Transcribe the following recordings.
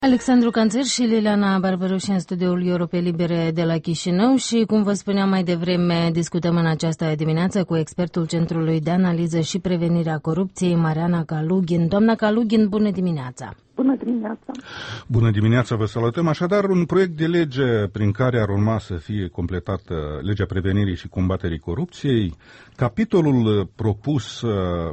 Alexandru Canțer și Liliana Barbaroși în studioul Europe Libere de la Chișinău și, cum vă spuneam mai devreme, discutăm în această dimineață cu expertul Centrului de Analiză și Prevenire a Corupției, Mariana Kalugin. Doamna Kalugin, bună dimineața! Bună dimineața! Bună dimineața, vă salutăm. Așadar, un proiect de lege prin care ar urma să fie completată legea prevenirii și combaterii corupției. Capitolul propus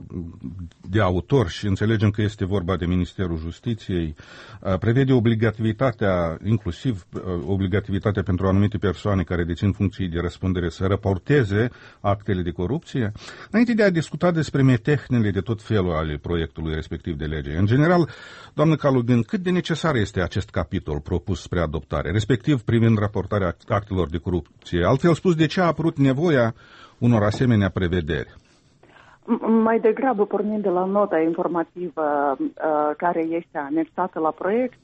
de autor, și înțelegem că este vorba de Ministerul Justiției, prevede obligativitatea, inclusiv obligativitatea pentru anumite persoane care dețin funcții de răspundere să raporteze actele de corupție. Înainte de a discuta despre metehnele de tot felul ale proiectului respectiv de lege, în general, doamnă Kalugin, cât de necesar este acest capitol propus spre adoptare, respectiv privind raportarea actelor de corupție? Altfel spus, de ce a apărut nevoia unor asemenea prevederi? Mai degrabă, pornind de la nota informativă care este anexată la proiect,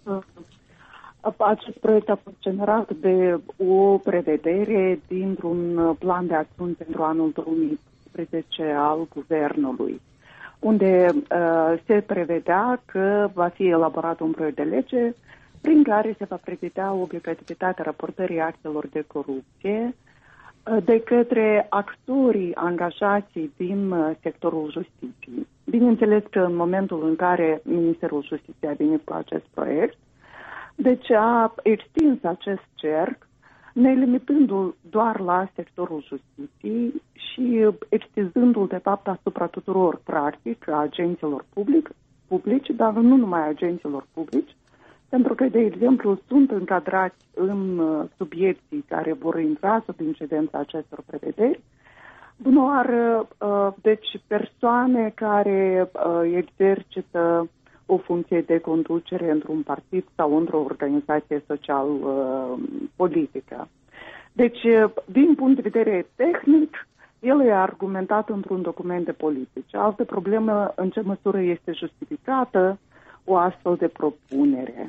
acest proiect a fost generat de o prevedere dintr-un plan de acțiuni pentru anul 2013 al Guvernului, unde se prevedea că va fi elaborat un proiect de lege prin care se va prevedea obligativitatea raportării actelor de corupție de către actorii angajați din sectorul justiției. Bineînțeles că în momentul în care Ministerul Justiției a venit cu acest proiect, deci a extins acest cerc, nelimitându-l doar la sectorul justiției și extinzându-l de fapt asupra tuturor, practic, agenților publici, dar nu numai agenților publici, pentru că, de exemplu, sunt încadrați în subiecții care vor intra sub incidența acestor prevederi, doar deci persoane care exercită o funcție de conducere într-un partid sau într-o organizație social-politică. Deci, din punct de vedere tehnic, el e argumentat într-un document de politici. Altă problemă, în ce măsură este justificată o astfel de propunere.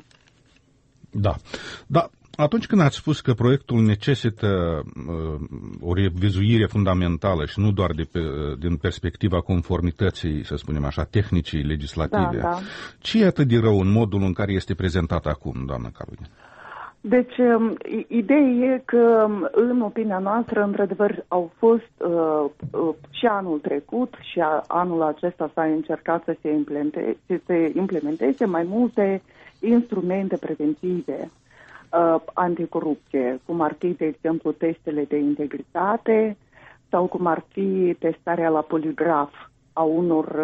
Da. Atunci când ați spus că proiectul necesită o revizuire fundamentală și nu doar din perspectiva conformității, să spunem așa, tehnicii legislative, ce e atât de rău în modul în care este prezentat acum, doamnă Kalugin? Deci, ideea e că, în opinia noastră, într-adevăr, au fost și anul trecut și anul acesta s-a încercat să se implementeze mai multe instrumente preventive anticorupție, cum ar fi, de exemplu, testele de integritate sau cum ar fi testarea la poligraf a unor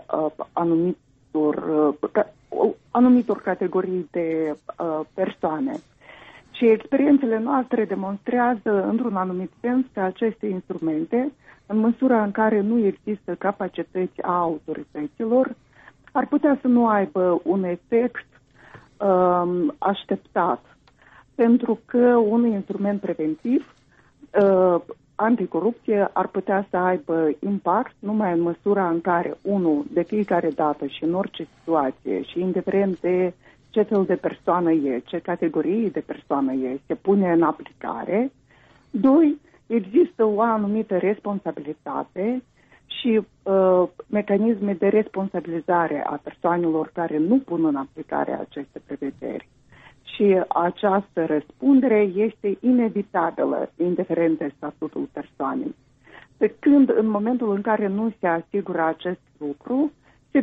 anumitor categorii de persoane. Și experiențele noastre demonstrează, într-un anumit sens, că aceste instrumente, în măsura în care nu există capacități a autorităților, ar putea să nu aibă un efect așteptat. Pentru că un instrument preventiv anticorupție ar putea să aibă impact numai în măsura în care, unul, de fiecare dată și în orice situație și indiferent de ce fel de persoană e, ce categorie de persoană e, se pune în aplicare. Doi, există o anumită responsabilitate și mecanisme de responsabilizare a persoanelor care nu pun în aplicare aceste prevederi. Și această răspundere este inevitabilă, indiferent de statutul persoanei. Pe când, în momentul în care nu se asigură acest lucru, se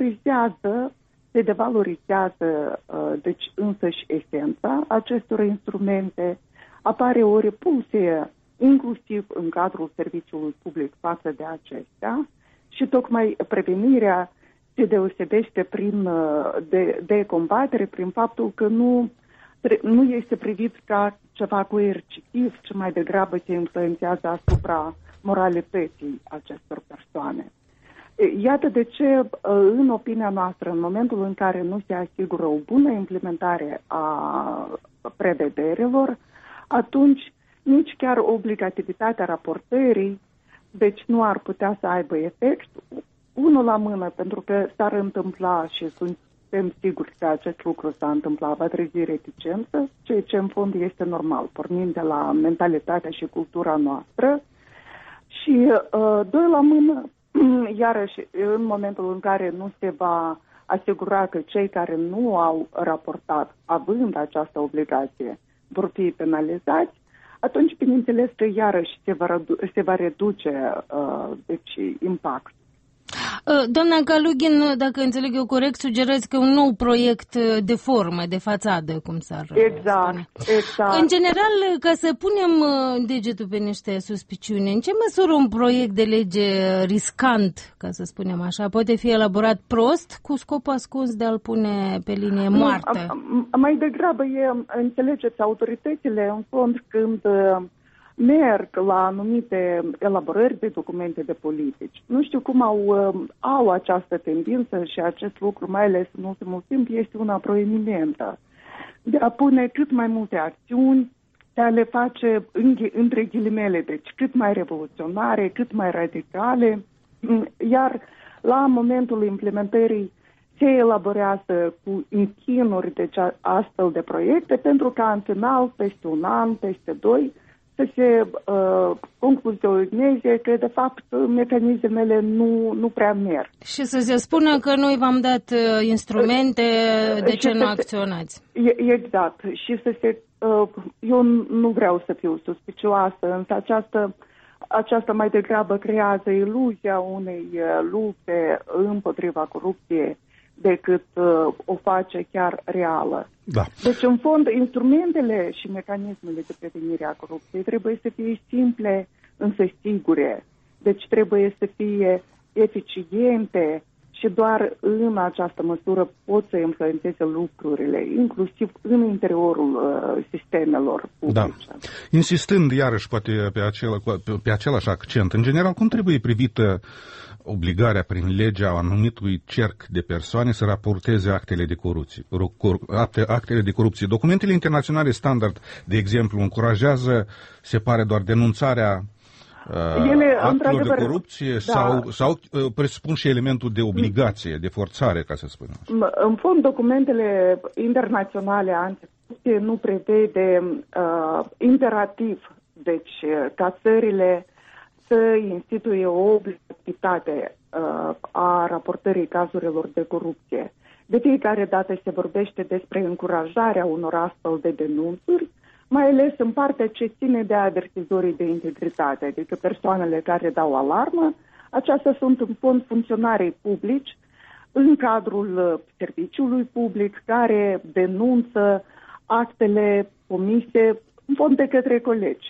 devalorizează deci însăși esența acestor instrumente, apare o repulsie inclusiv în cadrul serviciului public față de acestea și tocmai prevenirea se deosebește de combatere prin faptul că nu este privit ca ceva coercitiv, ci mai degrabă se influențează asupra moralității acestor persoane. Iată de ce, în opinia noastră, în momentul în care nu se asigură o bună implementare a prevederilor, atunci nici chiar obligativitatea raportării, deci nu ar putea să aibă efect, unul la mână, pentru că s-ar întâmpla și suntem siguri că acest lucru s-a întâmplat, va trezi reticență, ceea ce în fond este normal, pornind de la mentalitatea și cultura noastră. Și doi la mână, iarăși, în momentul în care nu se va asigura că cei care nu au raportat, având această obligație, vor fi penalizați, atunci, bineînțeles, că iarăși se va reduce impact. Doamna Kalugin, dacă înțeleg eu corect, sugerați că un nou proiect de formă, de fațadă, cum s-ar spune. Exact. În general, ca să punem degetul pe niște suspiciuni, în ce măsură un proiect de lege riscant, ca să spunem așa, poate fi elaborat prost cu scop ascuns de a-l pune pe linie moartă? Mai degrabă înțelegeți, autoritățile, în fond, când merg la anumite elaborări de documente de politici. Nu știu cum au această tendință și acest lucru, mai ales în ultimul timp, este una proeminentă. De a pune cât mai multe acțiuni, de a le face între ghilimele, deci cât mai revoluționare, cât mai radicale, iar la momentul implementării se elaborează cu închinuri astfel de proiecte, pentru ca în final, peste un an, peste 2, să se concluzioneze că, de fapt, mecanismele nu prea merg. Și să se spună că noi v-am dat instrumente, de ce nu acționați? Exact. Și eu nu vreau să fiu suspicioasă, însă aceasta mai degrabă creează iluzia unei lupte împotriva corupției decât o face chiar reală. Da. Deci, în fond, instrumentele și mecanismele de prevenire a corupției trebuie să fie simple, însă sigure. Deci trebuie să fie eficiente și doar în această măsură pot să influențeze lucrurile, inclusiv în interiorul sistemelor publice. Da. Insistând iarăși poate pe același accent, în general, cum trebuie privită obligarea prin legea anumitui cerc de persoane să raporteze actele de corupție? Documentele internaționale standard, de exemplu, încurajează, se pare, doar denunțarea actelor de corupție, da, sau presupun și elementul de obligație, de forțare, ca să spunem așa? În fond, documentele internaționale anticorupție nu prevede imperativ, deci ca țările să instituie o obligatoritate a raportării cazurilor de corupție. De fiecare dată se vorbește despre încurajarea unor astfel de denunțuri, mai ales în partea ce ține de avertizorii de integritate, adică persoanele care dau alarmă. Acestea sunt în fond funcționarii publici în cadrul serviciului public care denunță actele comise în fond de către colegi.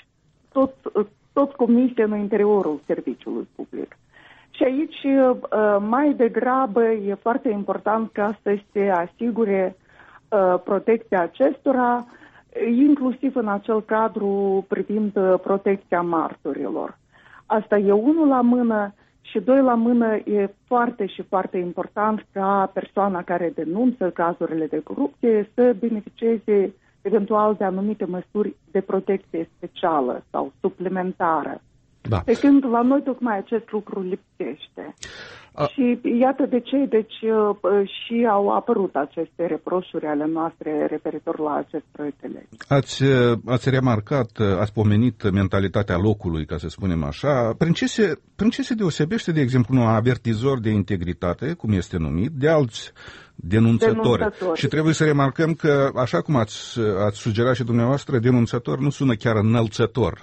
Tot comise în interiorul serviciului public. Și aici, mai degrabă, e foarte important ca să se asigure protecția acestora, inclusiv în acel cadru privind protecția martorilor. Asta e unul la mână și doi la mână, e foarte și foarte important ca persoana care denunță cazurile de corupție să beneficieze eventual de anumite măsuri de protecție specială sau suplimentară. Da. Pe când la noi tocmai acest lucru lipsește. Și iată de ce, deci și au apărut aceste reproșuri ale noastre referitor la acest proiect de lege. Ați remarcat, ați pomenit mentalitatea locului, ca să spunem așa. Prin ce se deosebește, de exemplu, un avertizor de integritate, cum este numit, de alți denunțători? Și trebuie să remarcăm că, așa cum ați sugerat și dumneavoastră, denunțător nu sună chiar înălțător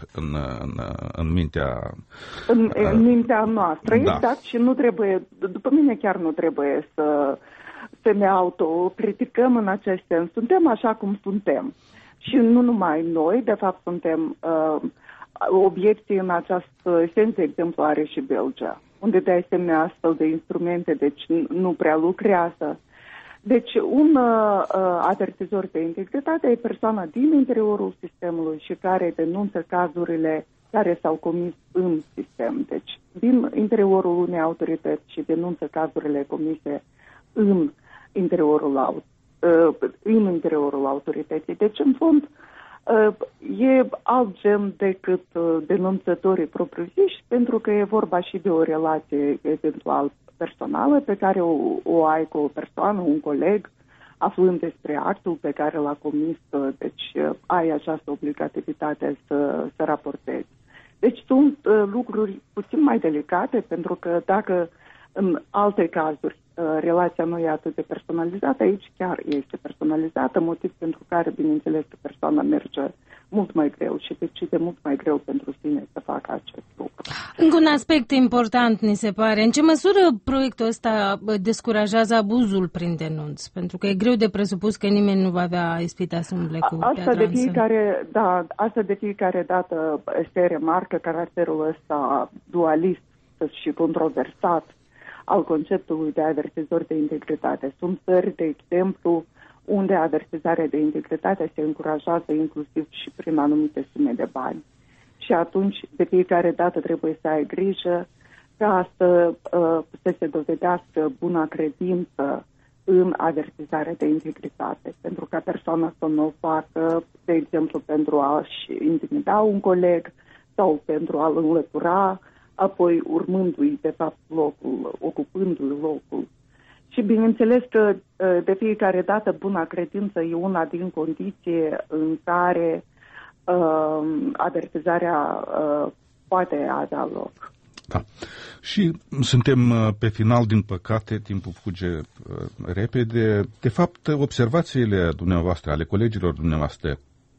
în mintea... În mintea noastră, da. Exact, și nu trebuie, după mine chiar nu trebuie să ne autocriticăm în acest sens. Suntem așa cum suntem. Și nu numai noi, de fapt suntem obiecții în acest sens, de exemplu, are și Belgia, unde de asemenea astfel de instrumente, deci nu prea lucrează. Deci un avertizor de integritate e persoana din interiorul sistemului și care denunță cazurile care s-au comis în sistem. Deci din interiorul unei autorități și denunță cazurile comise în interiorul autorității. Deci, în fond, e alt gen decât denunțătorii propriu-ziși, pentru că e vorba și de o relație eventual personală pe care o ai cu o persoană, un coleg, aflând despre actul pe care l-a comis, deci ai această obligativitate să raportezi. Deci sunt lucruri puțin mai delicate, pentru că dacă în alte cazuri relația nu e atât de personalizată, aici chiar este personalizată, motiv pentru care, bineînțeles, că persoana merge mult mai greu și decide mult mai greu pentru sine să facă acest lucru. Încă un aspect important, mi se pare. În ce măsură proiectul ăsta descurajează abuzul prin denunț? Pentru că e greu de presupus că nimeni nu va avea ispita să umble cu asta de fiecare dată se remarcă caracterul ăsta dualist și controversat al conceptului de avertizori de integritate. Sunt țări, de exemplu, unde avertizarea de integritate se încurajează inclusiv și prin anumite sume de bani. Și atunci, de fiecare dată, trebuie să ai grijă ca să se dovedească buna credință în avertizarea de integritate, pentru ca persoana să nu o facă, de exemplu, pentru a-și intimida un coleg sau pentru a-l înlătura, apoi urmându-i, de fapt, locul, ocupându-i locul. Și bineînțeles că de fiecare dată buna credință e una din condiții în care avertizarea poate avea loc. Da. Și suntem pe final, din păcate, timpul fuge repede. De fapt, observațiile dumneavoastră, ale colegilor dumneavoastră,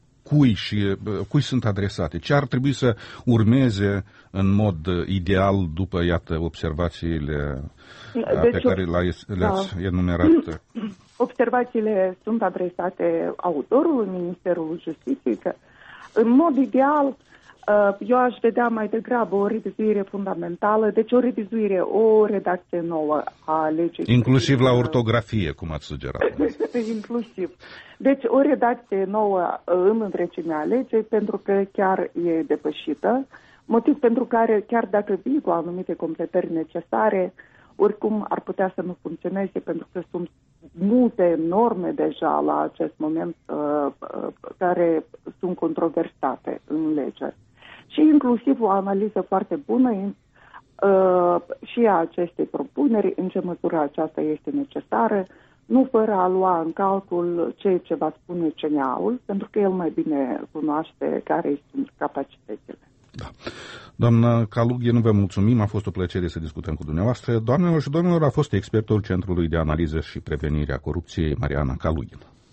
cui sunt adresate? Ce ar trebui să urmeze în mod ideal după, iată, observațiile pe care le-ați enumerat? Observațiile sunt adresate autorului, Ministerului Justiției, că în mod ideal eu aș vedea mai degrabă o revizuire fundamentală, deci o redacție nouă a legii. Inclusiv la ortografie, cum ați sugerat. Inclusiv. Deci o redacție nouă în întregimea legii, pentru că chiar e depășită, motiv pentru care, chiar dacă vii cu anumite completări necesare, oricum ar putea să nu funcționeze, pentru că sunt multe norme deja la acest moment care sunt controversate în lege. Și inclusiv o analiză foarte bună și a acestei propuneri, în ce măsură aceasta este necesară, nu fără a lua în calcul ceea ce va spune CNA-ul, pentru că el mai bine cunoaște care sunt capacitățile. Da. Doamna Kalugin, vă mulțumim, a fost o plăcere să discutăm cu dumneavoastră. Doamnelor și domnilor, a fost expertul Centrului de Analiză și Prevenire a Corupției, Mariana Kalugin.